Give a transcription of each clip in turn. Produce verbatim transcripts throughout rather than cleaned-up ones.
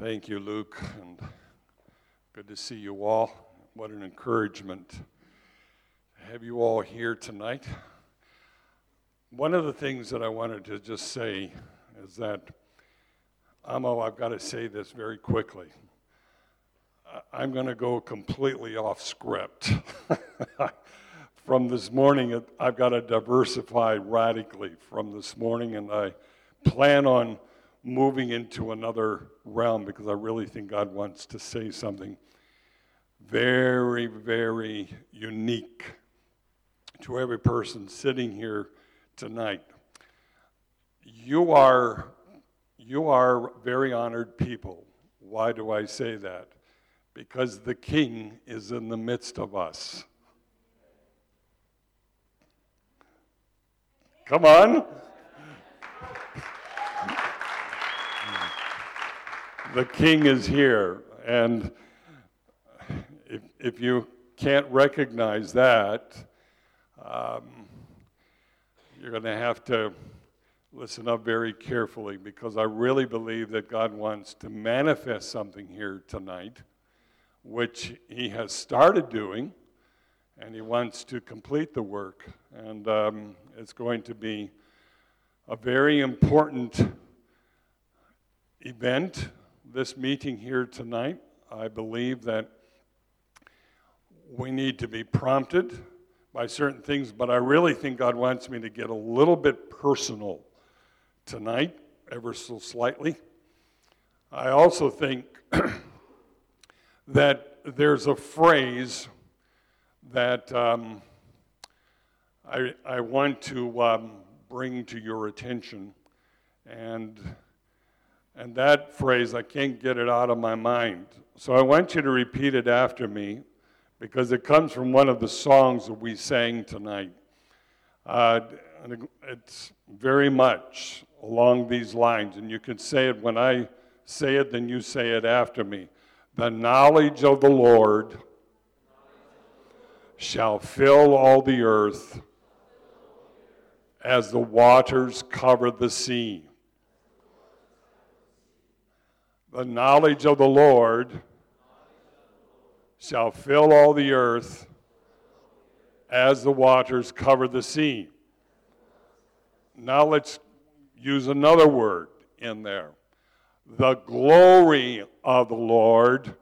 Thank you, Luke, and good to see you all. What an encouragement to have you all here tonight. One of the things that I wanted to just say is that, Amo, I've got to say this very quickly. I'm going to go completely off script. From this morning, I've got to diversify radically from this morning, and I plan on moving into another realm because I really think God wants to say something very, very unique to every person sitting here tonight. You are, you are very honored people. Why do I say that? Because the King is in the midst of us. Come on. The King is here, and if, if you can't recognize that, um, you're going to have to listen up very carefully, because I really believe that God wants to manifest something here tonight, which he has started doing, and he wants to complete the work, and um, it's going to be a very important event. This meeting here tonight, I believe that we need to be prompted by certain things, but I really think God wants me to get a little bit personal tonight, ever so slightly. I also think that there's a phrase that um, I, I want to um, bring to your attention, and And that phrase, I can't get it out of my mind. So I want you to repeat it after me, because it comes from one of the songs that we sang tonight. Uh, and it's very much along these lines, and you can say it when I say it, then you say it after me. The knowledge of the Lord shall fill all the earth as the waters cover the sea. The knowledge of the Lord shall fill all the earth as the waters cover the sea. Now let's use another word in there. The glory of the Lord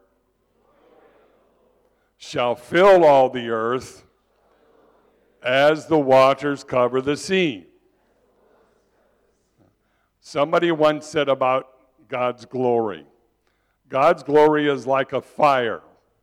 shall fill all the earth as the waters cover the sea. Somebody once said about God's glory. God's glory is like a fire.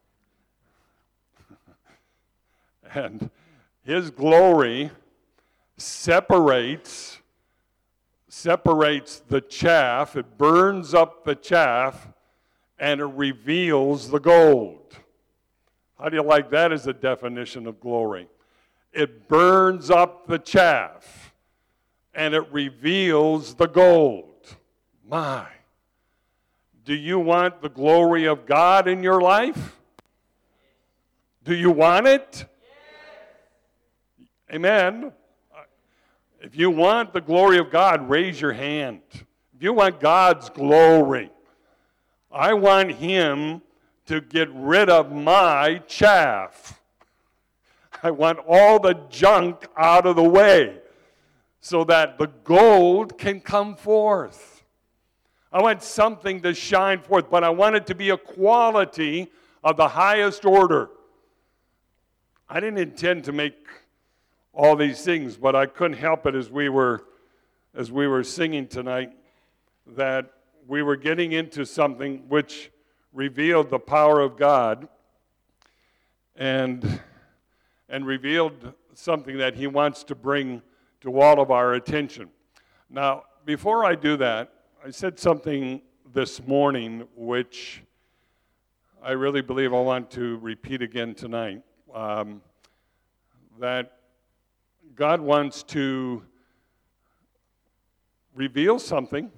And his glory separates separates the chaff. It burns up the chaff, and it reveals the gold. How do you like that as a definition of glory? It burns up the chaff, and it reveals the gold. My. Do you want the glory of God in your life? Do you want it? Yes. Amen. If you want the glory of God, raise your hand. If you want God's glory, I want him to get rid of my chaff. I want all the junk out of the way so that the gold can come forth. I want something to shine forth, but I want it to be a quality of the highest order. I didn't intend to make all these things, but I couldn't help it as we were as we were singing tonight, that we were getting into something which revealed the power of God and and revealed something that he wants to bring to all of our attention. Now, before I do that, I said something this morning which I really believe I want to repeat again tonight, um, that God wants to reveal something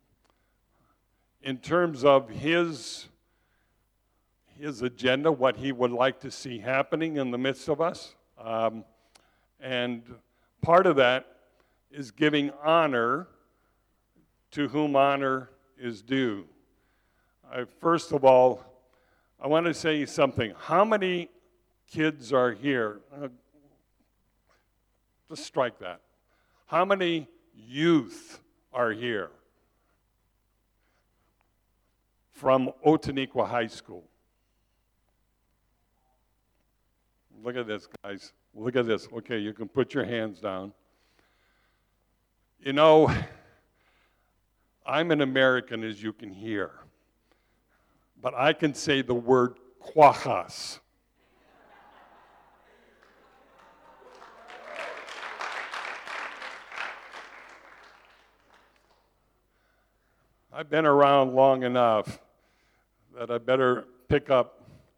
in terms of his, his agenda, what he would like to see happening in the midst of us. Um, and part of that is giving honor to whom honor is due. I, first of all, I want to say something. How many kids are here? Uh, just strike that. How many youth are here from Outeniqua High School? Look at this, guys. Look at this. Okay, you can put your hands down. You know, I'm an American, as you can hear, but I can say the word Quajas. I've been around long enough that I better pick up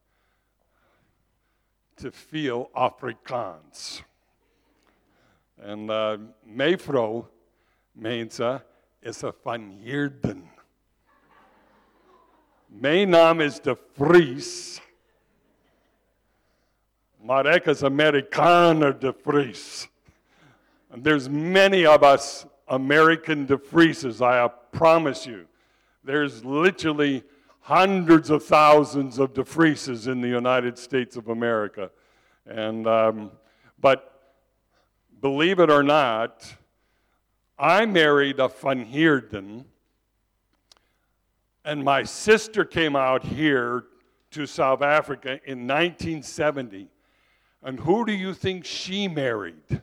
to feel Afrikaans. En uh, mevrou, mense, is 'n van Heerden. My naam is De Vries, maar ek is Amerikaner De Vries. And there's many of us American De Vrieses, I promise you. There's literally hundreds of thousands of De Vrieses in the United States of America. And, um, but believe it or not, I married a Van Heerden, and my sister came out here to South Africa in nineteen seventy. And who do you think she married?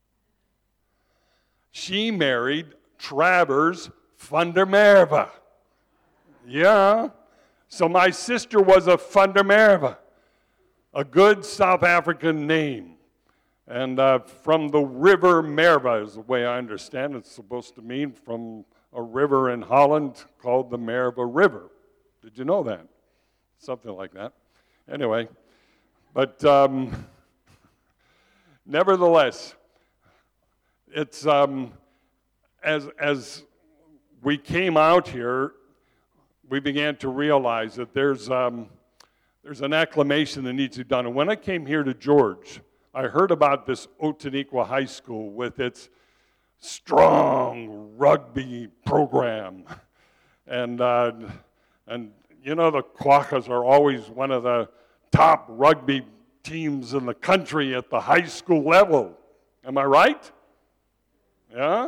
She married Travers van der Merwe. Yeah. So my sister was a van der Merwe, a good South African name. And uh, from the river Merwe is the way I understand it. It's supposed to mean from a river in Holland called the Merwe River. Did you know that? Something like that. Anyway, but um, nevertheless, it's um, as as we came out here, we began to realize that there's um, there's an acclamation that needs to be done. And when I came here to George, I heard about this Outeniqua High School with its strong rugby program, and uh, and you know the Quakas are always one of the top rugby teams in the country at the high school level. Am I right? Yeah?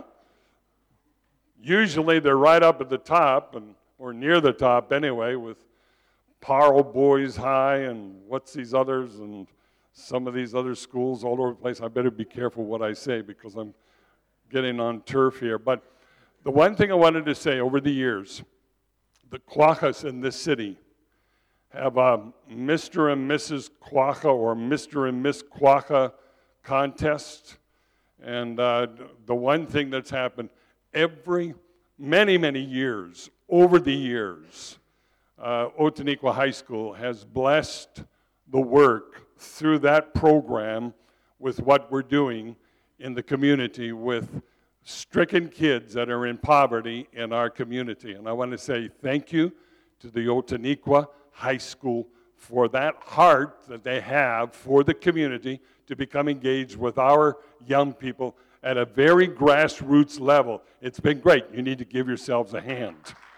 Usually they're right up at the top, and or near the top anyway, with Parle Boys High and what's these others, and some of these other schools all over the place. I better be careful what I say because I'm getting on turf here. But the one thing I wanted to say, over the years, the Quakas in this city have a Mister and Missus Quaka or Mister and Miss Quaka contest. And uh, the one thing that's happened every, many, many years, over the years, uh, Outeniqua High School has blessed the work through that program with what we're doing in the community with stricken kids that are in poverty in our community. And I want to say thank you to the Outeniqua High School for that heart that they have for the community to become engaged with our young people at a very grassroots level. It's been great. You need to give yourselves a hand.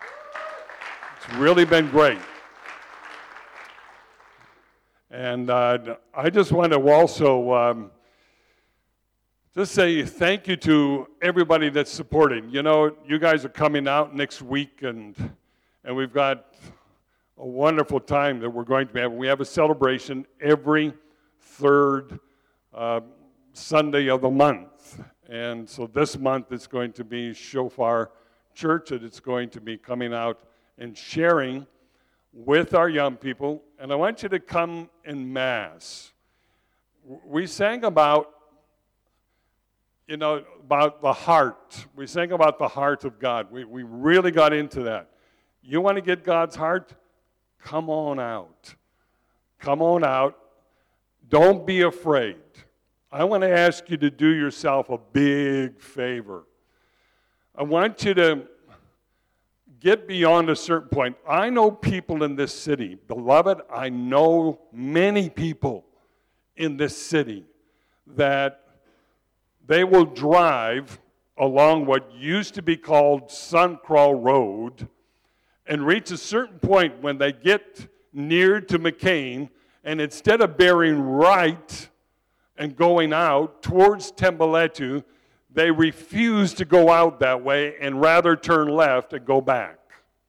It's really been great. And uh, I just want to also um, just say thank you to everybody that's supporting. You know, you guys are coming out next week, and and we've got a wonderful time that we're going to have. We have a celebration every third uh, Sunday of the month. And so this month it's going to be Shofar Church, and it's going to be coming out and sharing with our young people. And I want you to come in Mass. We sang about, you know, about the heart. We sang about the heart of God. We, we really got into that. You want to get God's heart? Come on out. Come on out. Don't be afraid. I want to ask you to do yourself a big favor. I want you to get beyond a certain point. I know people in this city. Beloved, I know many people in this city that they will drive along what used to be called Suncraw Road, and reach a certain point when they get near to McCain, and instead of bearing right and going out towards Tembeletu, they refuse to go out that way and rather turn left and go back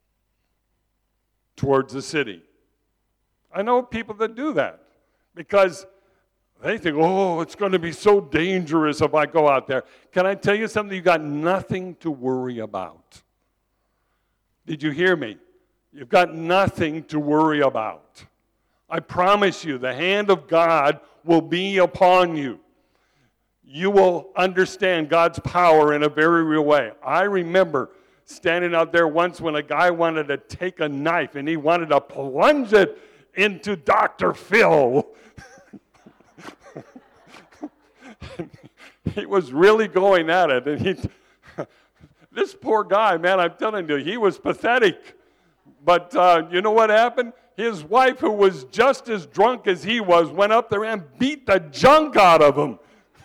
towards the city. I know people that do that because they think, oh, it's going to be so dangerous if I go out there. Can I tell you something? You've got nothing to worry about. Did you hear me? You've got nothing to worry about. I promise you, the hand of God will be upon you. You will understand God's power in a very real way. I remember standing out there once when a guy wanted to take a knife and he wanted to plunge it into Doctor Phil. He was really going at it. And he, this poor guy, man, I'm telling you, he was pathetic. But uh, you know what happened? His wife, who was just as drunk as he was, went up there and beat the junk out of him.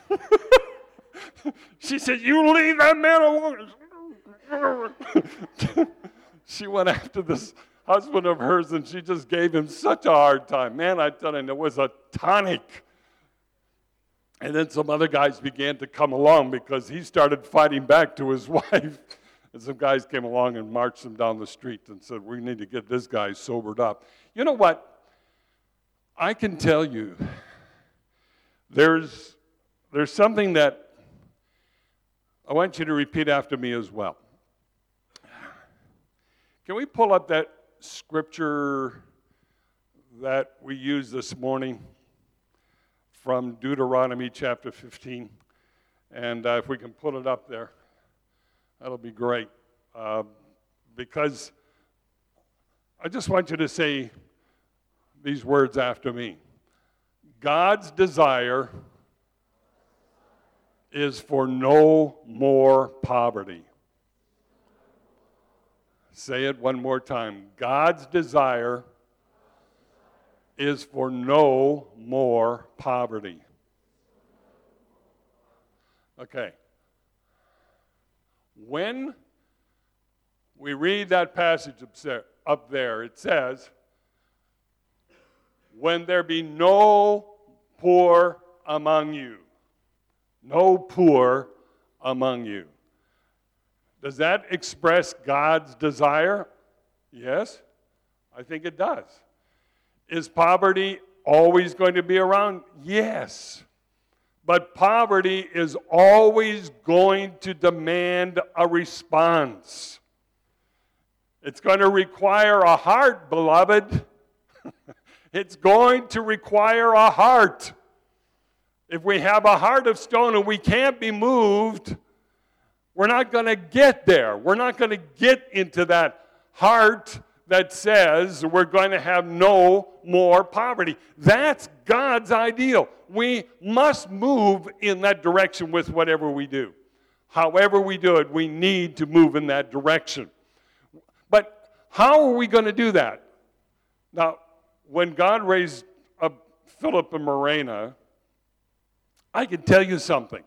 She said, you leave that man alone. She went after this husband of hers, and she just gave him such a hard time. Man, I tell you, it was a tonic. And then some other guys began to come along because he started fighting back to his wife. And some guys came along and marched him down the street and said, we need to get this guy sobered up. You know what? I can tell you, there's, there's something that I want you to repeat after me as well. Can we pull up that scripture that we used this morning from Deuteronomy chapter fifteen? And uh, if we can put it up there, that'll be great. Uh, because I just want you to say these words after me. God's desire is for no more poverty. Say it one more time. God's desire is for no more poverty. Okay. When we read that passage up there, it says, when there be no poor among you. No poor among you. Does that express God's desire? Yes, I think it does. Is poverty always going to be around? Yes. But poverty is always going to demand a response. It's going to require a heart, beloved. It's going to require a heart. If we have a heart of stone and we can't be moved, we're not going to get there. We're not going to get into that heart that says we're going to have no more poverty. That's God's ideal. We must move in that direction with whatever we do. However we do it, we need to move in that direction. But how are we going to do that? Now, when God raised up Philip and Morena, I can tell you something.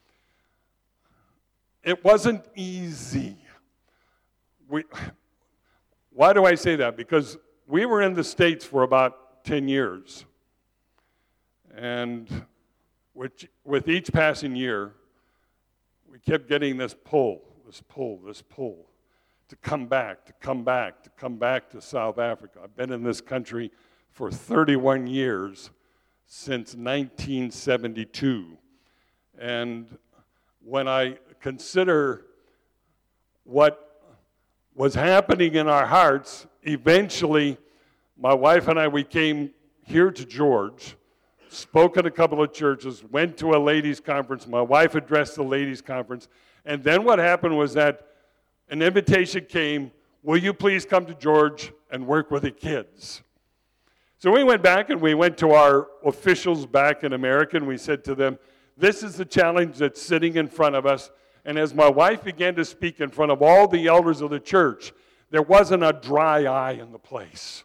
It wasn't easy. We, why do I say that? Because we were in the States for about ten years. And with, with each passing year, we kept getting this pull, this pull, this pull, to come back, to come back, to come back to South Africa. I've been in this country for thirty-one years, since nineteen seventy-two. And when I consider what was happening in our hearts, eventually my wife and I, we came here to George, spoke at a couple of churches, went to a ladies' conference. My wife addressed the ladies' conference. And then what happened was that an invitation came, will you please come to George and work with the kids? So we went back and we went to our officials back in America and we said to them, this is the challenge that's sitting in front of us. And as my wife began to speak in front of all the elders of the church, there wasn't a dry eye in the place.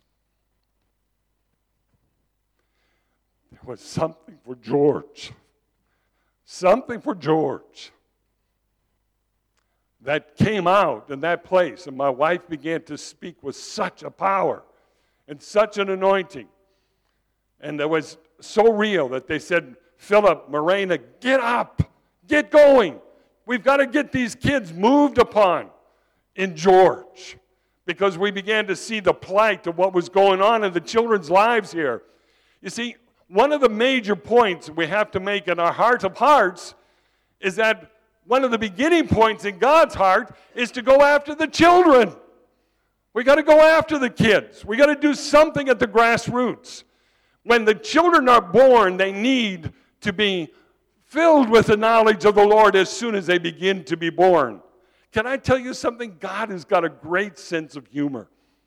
There was something for George. Something for George. that came out in that place. And my wife began to speak with such a power and such an anointing. And it was so real that they said, Philip, Morena, get up, get going. We've got to get these kids moved upon in George, because we began to see the plight of what was going on in the children's lives here. You see, one of the major points we have to make in our heart of hearts is that one of the beginning points in God's heart is to go after the children. We got to go after the kids. We got to do something at the grassroots. When the children are born, they need to be filled with the knowledge of the Lord as soon as they begin to be born. Can I tell you something? God has got a great sense of humor.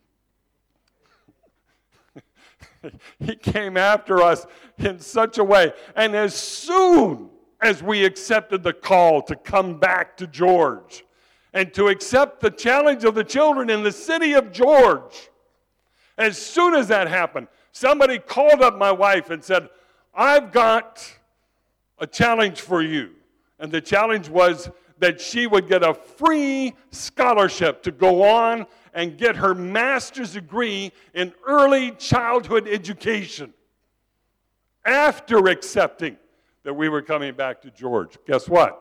He came after us in such a way. And as soon as we accepted the call to come back to George and to accept the challenge of the children in the city of George, as soon as that happened, somebody called up my wife and said, I've got a challenge for you. And the challenge was that she would get a free scholarship to go on and get her master's degree in early childhood education after accepting that we were coming back to George. Guess what?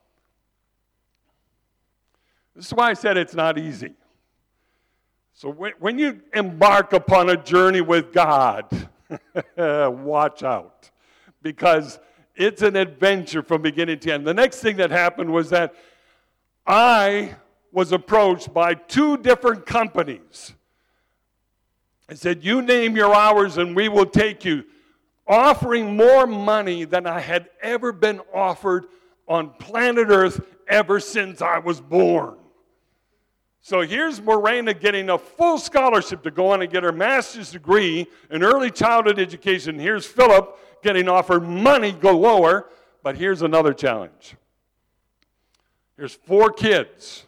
This is why I said it's not easy. So when, when you embark upon a journey with God, watch out, because it's an adventure from beginning to end. The next thing that happened was that I was approached by two different companies. I said, you name your hours and we will take you, offering more money than I had ever been offered on planet Earth ever since I was born. So here's Morena getting a full scholarship to go on and get her master's degree in early childhood education. Here's Philip getting offered money galore, but here's another challenge. Here's four kids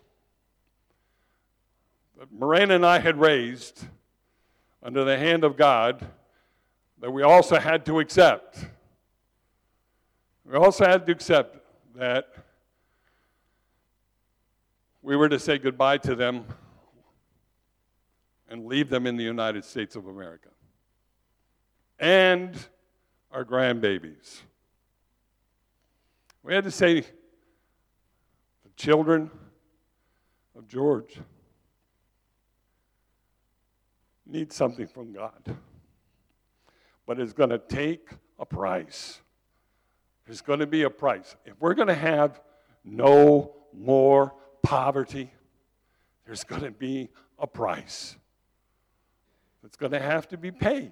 that Morena and I had raised under the hand of God that we also had to accept. We also had to accept that we were to say goodbye to them and leave them in the United States of America. And our grandbabies. We had to say, the children of George need something from God. But it's going to take a price. There's going to be a price. If we're going to have no more poverty, there's going to be a price. It's going to have to be paid.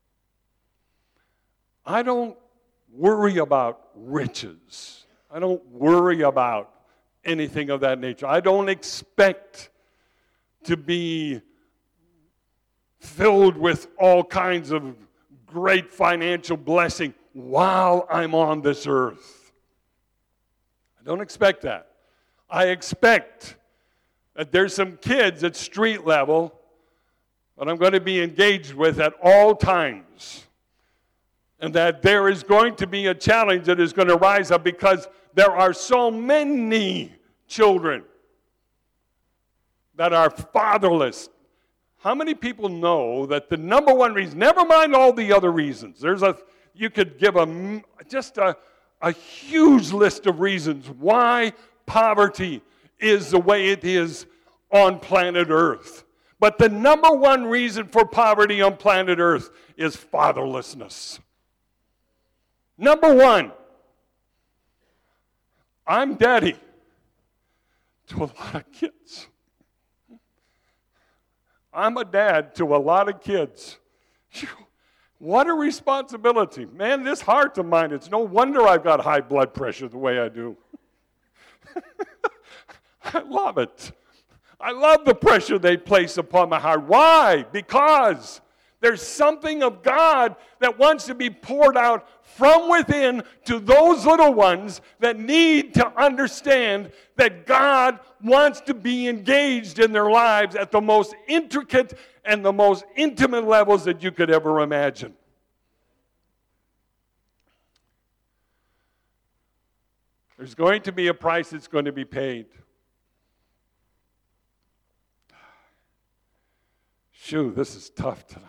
I don't worry about riches. I don't worry about anything of that nature. I don't expect to be filled with all kinds of great financial blessing while I'm on this earth. I don't expect that. I expect that there's some kids at street level that I'm going to be engaged with at all times. And that there is going to be a challenge that is going to rise up because there are so many children that are fatherless. How many people know that the number one reason, never mind all the other reasons, there's a, you could give a, just a, a huge list of reasons why poverty is the way it is on planet Earth. But the number one reason for poverty on planet Earth is fatherlessness. Number one, I'm daddy to a lot of kids. I'm a dad to a lot of kids. Phew, what a responsibility. Man, this heart of mine, it's no wonder I've got high blood pressure the way I do. I love it. I love the pressure they place upon my heart. Why? Because there's something of God that wants to be poured out from within to those little ones that need to understand that God wants to be engaged in their lives at the most intricate and the most intimate levels that you could ever imagine. There's going to be a price that's going to be paid. Shoo, this is tough tonight.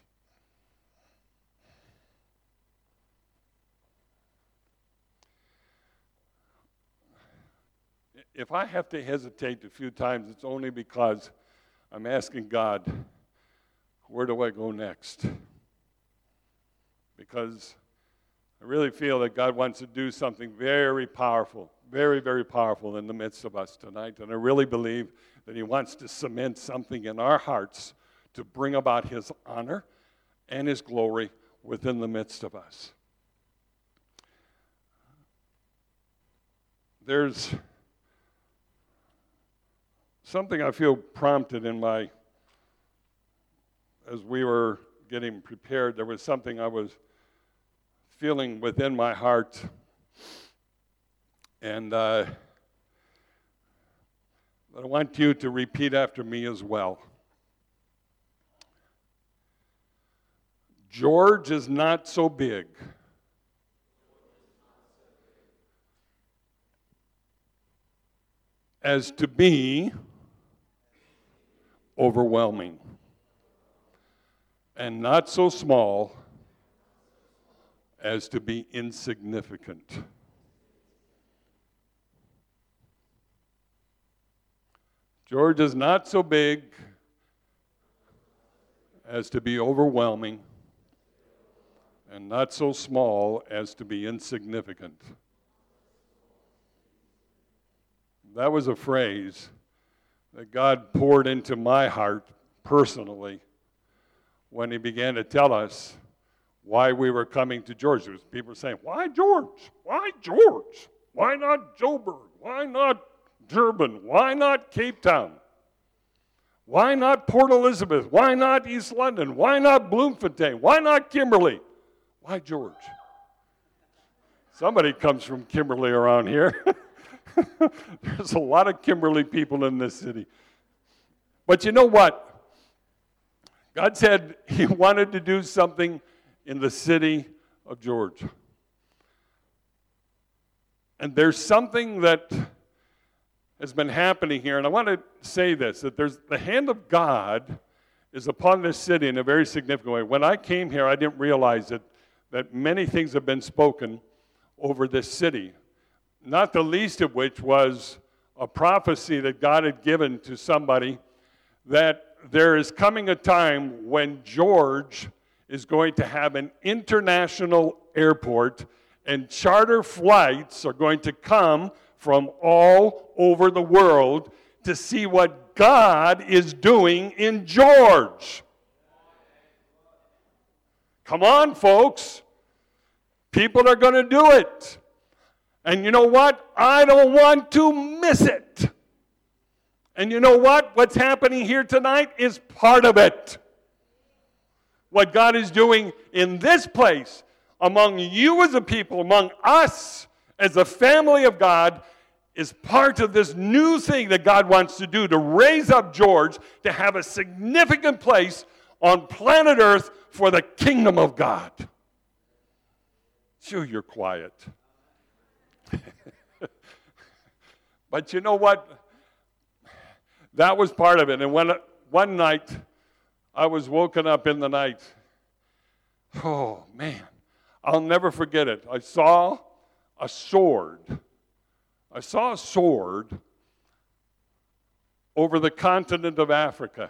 If I have to hesitate a few times, it's only because I'm asking God, where do I go next? Because I really feel that God wants to do something very powerful, very, very powerful in the midst of us tonight. And I really believe that He wants to cement something in our hearts to bring about His honor and His glory within the midst of us. There's something I feel prompted in my, as we were getting prepared, there was something I was feeling within my heart. And uh, I want you to repeat after me as well. George is not so big as to be overwhelming, and not so small as to be insignificant. George is not so big as to be overwhelming, and not so small as to be insignificant. That was a phrase that God poured into my heart personally when He began to tell us why we were coming to George. There was people saying, why George? Why George? Why not Joburg? Why not Durban? Why not Cape Town? Why not Port Elizabeth? Why not East London? Why not Bloemfontein? Why not Kimberley? Why George? Somebody comes from Kimberley around here. There's a lot of Kimberley people in this city. But you know what? God said He wanted to do something in the city of George. And there's something that has been happening here, and I want to say this, that there's the hand of God is upon this city in a very significant way. When I came here, I didn't realize that, that many things have been spoken over this city, not the least of which was a prophecy that God had given to somebody that there is coming a time when George is going to have an international airport, and charter flights are going to come from all over the world to see what God is doing in George. Come on, folks. People are going to do it. And you know what? I don't want to miss it. And you know what? What's happening here tonight is part of it. What God is doing in this place, among you as a people, among us as a family of God, is part of this new thing that God wants to do, to raise up George to have a significant place on planet Earth for the kingdom of God. Sure, you're quiet. But you know what? That was part of it. And when one night I was woken up in the night, oh man, I'll never forget it. I saw a sword. I saw a sword over the continent of Africa.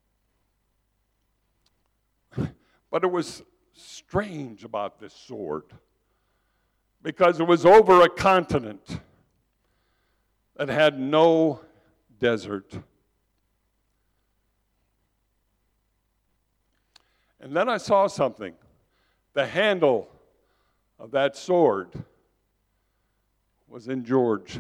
But it was strange about this sword, because it was over a continent that had no desert. And then I saw something. The handle of that sword was in George.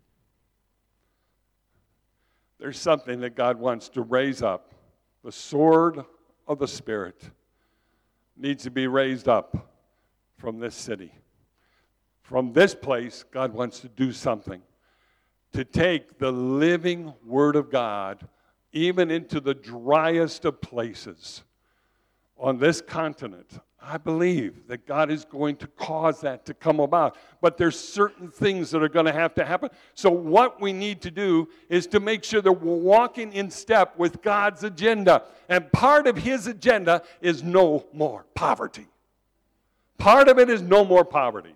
There's something that God wants to raise up. The sword of the Spirit needs to be raised up from this city. From this place, God wants to do something to take the living Word of God even into the driest of places on this continent. I believe that God is going to cause that to come about. But there's certain things that are going to have to happen. So what we need to do is to make sure that we're walking in step with God's agenda. And part of his agenda is no more poverty. Part of it is no more poverty.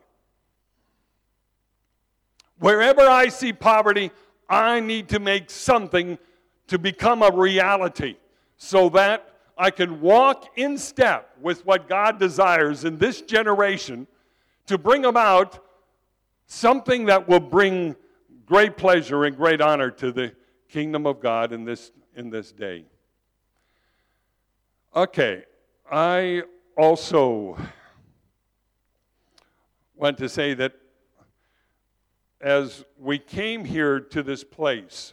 Wherever I see poverty, I need to make something to become a reality so that I can walk in step with what God desires in this generation to bring about something that will bring great pleasure and great honor to the kingdom of God in this, in this day. Okay, I also want to say that as we came here to this place,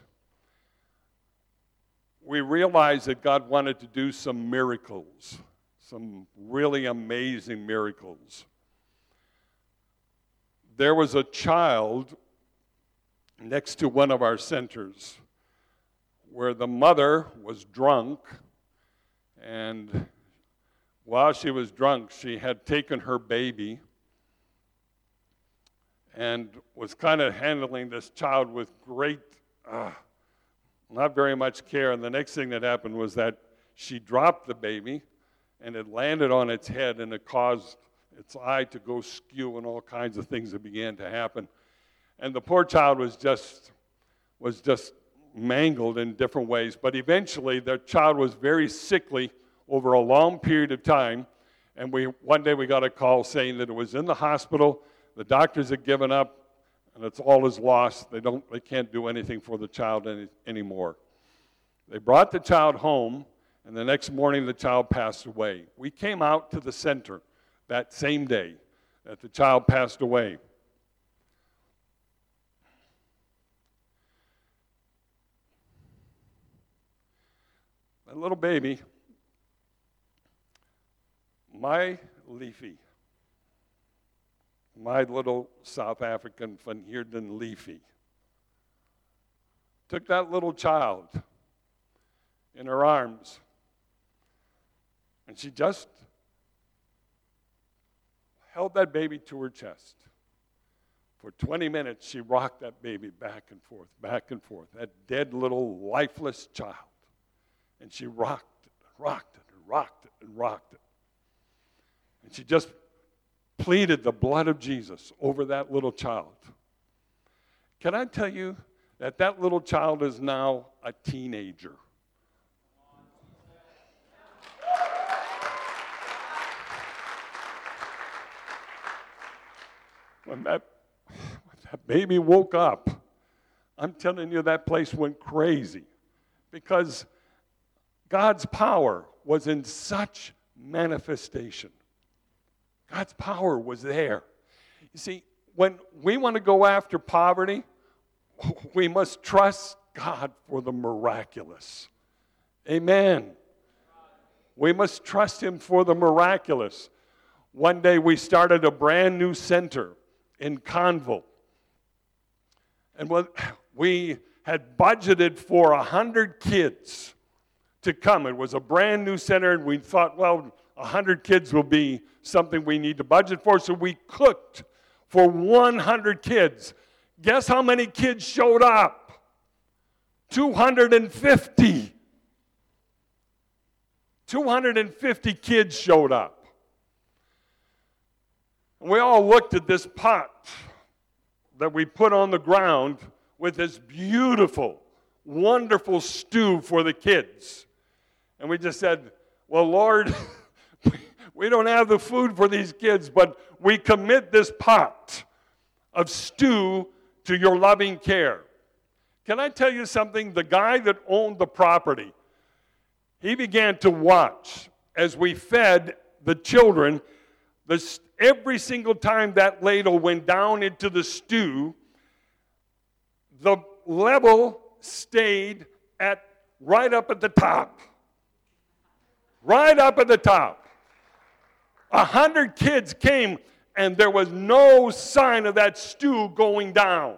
we realized that God wanted to do some miracles, some really amazing miracles. There was a child next to one of our centers where the mother was drunk, and while she was drunk, she had taken her baby and was kind of handling this child with great uh, not very much care, and the next thing that happened was that she dropped the baby, and it landed on its head, and it caused its eye to go skew, and all kinds of things that began to happen. And the poor child was just was just mangled in different ways. But eventually, the child was very sickly over a long period of time, and we one day we got a call saying that it was in the hospital. The doctors had given up, and it's all is lost. They don't, they can't do anything for the child any, anymore. They brought the child home, and the next morning the child passed away. We came out to the center that same day that the child passed away. That little baby, my Leafy, my little South African Van Heerden Leafy, took that little child in her arms, and she just held that baby to her chest. For twenty minutes, she rocked that baby back and forth, back and forth, that dead little lifeless child. And she rocked it, rocked it, and rocked it, and rocked it. And she just pleaded the blood of Jesus over that little child. Can I tell you that that little child is now a teenager? When that, when that baby woke up, I'm telling you, that place went crazy because God's power was in such manifestation. God's power was there. You see, when we want to go after poverty, we must trust God for the miraculous. Amen. We must trust Him for the miraculous. One day we started a brand new center in Conville. And we had budgeted for one hundred kids to come. It was a brand new center, and we thought, well, one hundred kids will be something we need to budget for. So we cooked for one hundred kids. Guess how many kids showed up? two hundred fifty. two hundred fifty kids showed up. And we all looked at this pot that we put on the ground with this beautiful, wonderful stew for the kids. And we just said, well, Lord, we don't have the food for these kids, but we commit this pot of stew to your loving care. Can I tell you something? The guy that owned the property, he began to watch as we fed the children. The, every single time that ladle went down into the stew, the level stayed at right up at the top. Right up at the top. A hundred kids came, and there was no sign of that stew going down.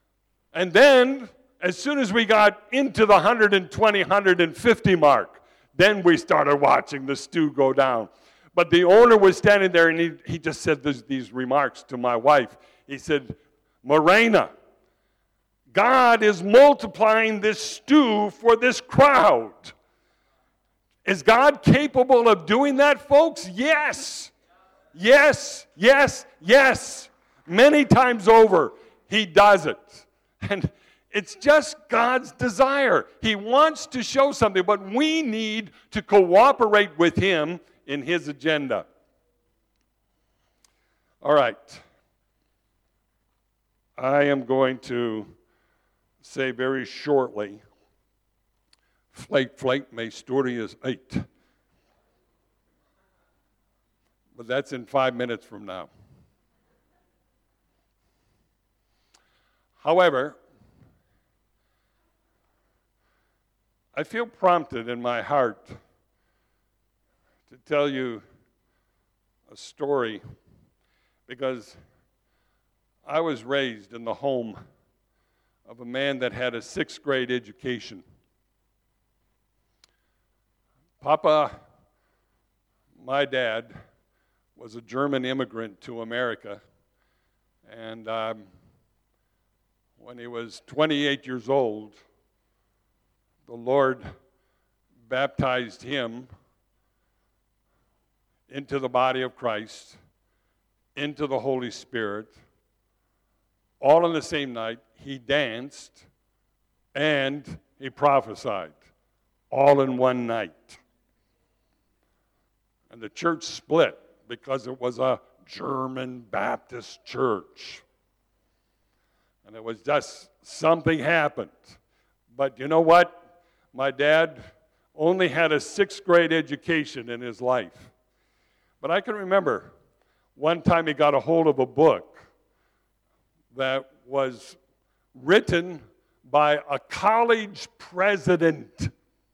And then, as soon as we got into the one hundred twenty, one hundred fifty mark, Then we started watching the stew go down. But the owner was standing there, and he, he just said this, these remarks to my wife. He said, Morena, God is multiplying this stew for this crowd. Is God capable of doing that, folks? Yes. Yes, yes, yes. Many times over, he does it. And it's just God's desire. He wants to show something, but we need to cooperate with him in his agenda. All right. I am going to say very shortly, flake, flake, my story is eight. But that's in five minutes from now. However, I feel prompted in my heart to tell you a story because I was raised in the home of a man that had a sixth grade education. Papa, my dad, was a German immigrant to America, and um, when he was twenty-eight years old, the Lord baptized him into the body of Christ, into the Holy Spirit, all on the same night. He danced and he prophesied, all in one night. And the church split because it was a German Baptist church. And it was just something happened. But you know what? My dad only had a sixth grade education in his life. But I can remember one time he got a hold of a book that was written by a college president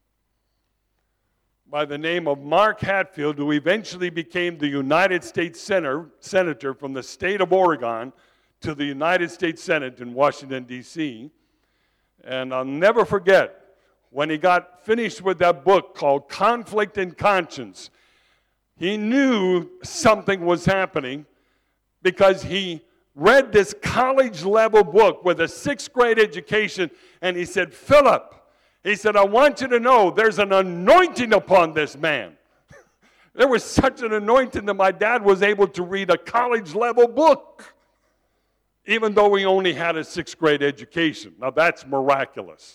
by the name of Mark Hatfield, who eventually became the United States Senator, Senator from the state of Oregon to the United States Senate in Washington, D C And I'll never forget when he got finished with that book called Conflict in Conscience. He knew something was happening because he read this college-level book with a sixth grade education, and he said, Philip, he said, I want you to know there's an anointing upon this man. There was such an anointing that my dad was able to read a college-level book, even though he only had a sixth grade education. Now that's miraculous.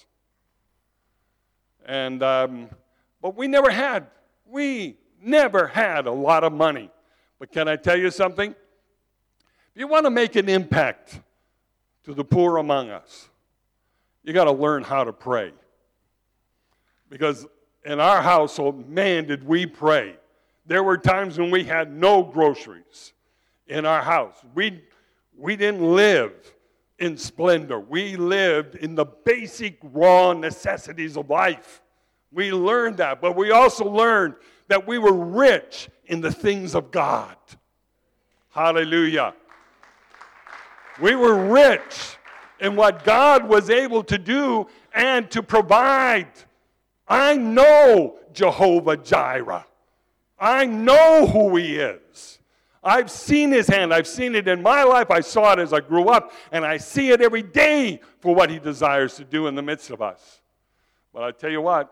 And, um, but we never had, we never had a lot of money. But can I tell you something? If you want to make an impact to the poor among us, you got to learn how to pray. Because in our household, man, did we pray. There were times when we had no groceries in our house. We, we didn't live in splendor. We lived in the basic raw necessities of life. We learned that, but we also learned that we were rich in the things of God. Hallelujah. We were rich in what God was able to do and to provide. I know Jehovah Jireh. I know who he is. I've seen his hand. I've seen it in my life. I saw it as I grew up, and I see it every day for what he desires to do in the midst of us. But I tell you what,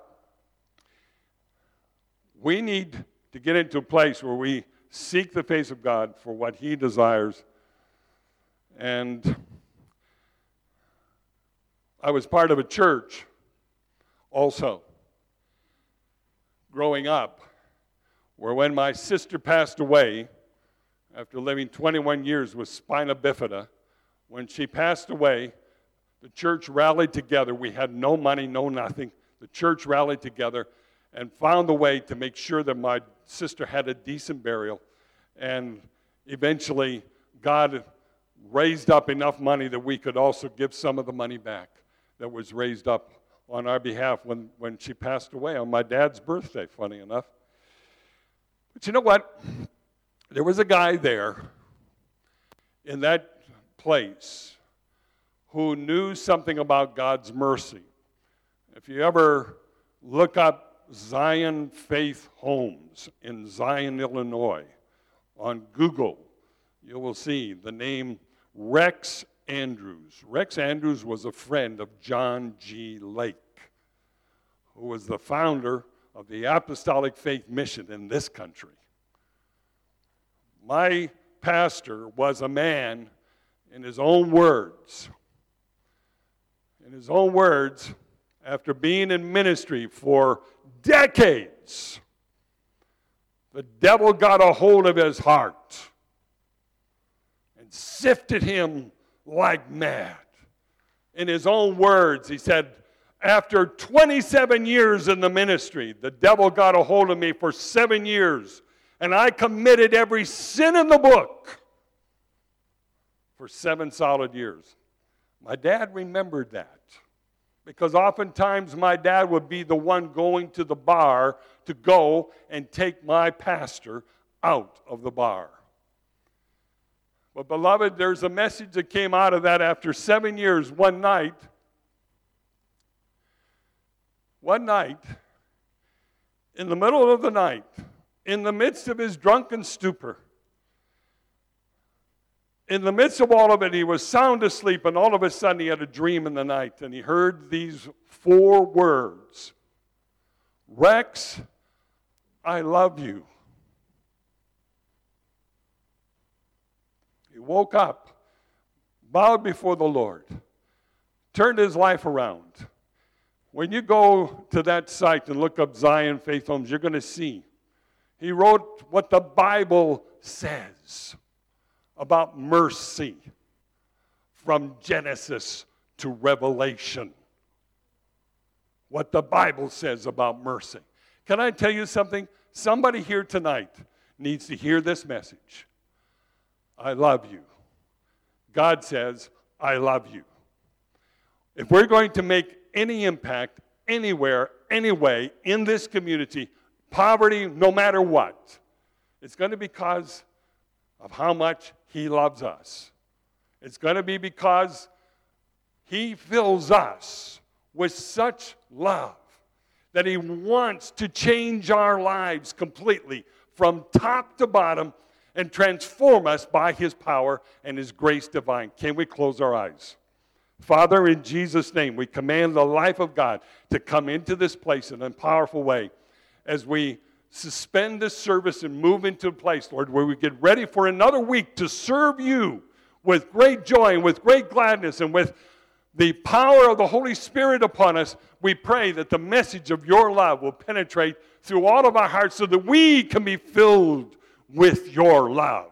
we need to get into a place where we seek the face of God for what he desires. And I was part of a church also growing up, where when my sister passed away, after living twenty-one years with spina bifida, when she passed away, the church rallied together. We had no money, no nothing. The church rallied together and found a way to make sure that my sister had a decent burial. And eventually, God raised up enough money that we could also give some of the money back that was raised up on our behalf when, when she passed away on my dad's birthday, funny enough. But you know what? There was a guy there in that place who knew something about God's mercy. If you ever look up Zion Faith Homes in Zion, Illinois, on Google, you will see the name Rex Andrews. Rex Andrews was a friend of John G. Lake, who was the founder of the Apostolic Faith Mission in this country. My pastor was a man, in his own words, in his own words, after being in ministry for decades, the devil got a hold of his heart and sifted him like mad. In his own words, he said, after twenty-seven years in the ministry, the devil got a hold of me for seven years, and I committed every sin in the book for seven solid years. My dad remembered that, because oftentimes my dad would be the one going to the bar to go and take my pastor out of the bar. But beloved, there's a message that came out of that after seven years. One night, one night, in the middle of the night, in the midst of his drunken stupor, in the midst of all of it, he was sound asleep, and all of a sudden he had a dream in the night, and he heard these four words: Rex, I love you. He woke up, bowed before the Lord, turned his life around. When you go to that site and look up Zion Faith Homes, you're going to see he wrote what the Bible says about mercy from Genesis to Revelation. What the Bible says about mercy. Can I tell you something? Somebody here tonight needs to hear this message. I love you. God says, I love you. If we're going to make any impact anywhere, anyway, in this community, poverty, no matter what, it's going to be because of how much He loves us. It's going to be because He fills us with such love that He wants to change our lives completely from top to bottom and transform us by His power and His grace divine. Can we close our eyes? Father, in Jesus' name, we command the life of God to come into this place in a powerful way as we suspend this service and move into a place, Lord, where we get ready for another week to serve You with great joy and with great gladness and with the power of the Holy Spirit upon us. We pray that the message of Your love will penetrate through all of our hearts so that we can be filled with Your love.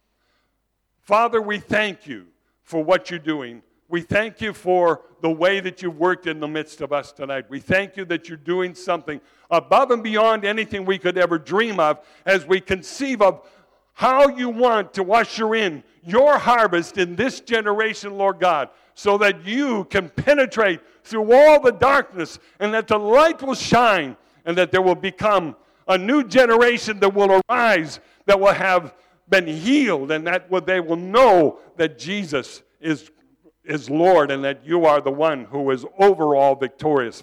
Father, we thank You for what You're doing. We thank You for the way that You've worked in the midst of us tonight. We thank You that You're doing something above and beyond anything we could ever dream of as we conceive of how You want to usher in Your harvest in this generation, Lord God, so that You can penetrate through all the darkness and that the light will shine and that there will become a new generation that will arise, that will have been healed, and that they will know that Jesus is is Lord and that You are the one who is overall victorious.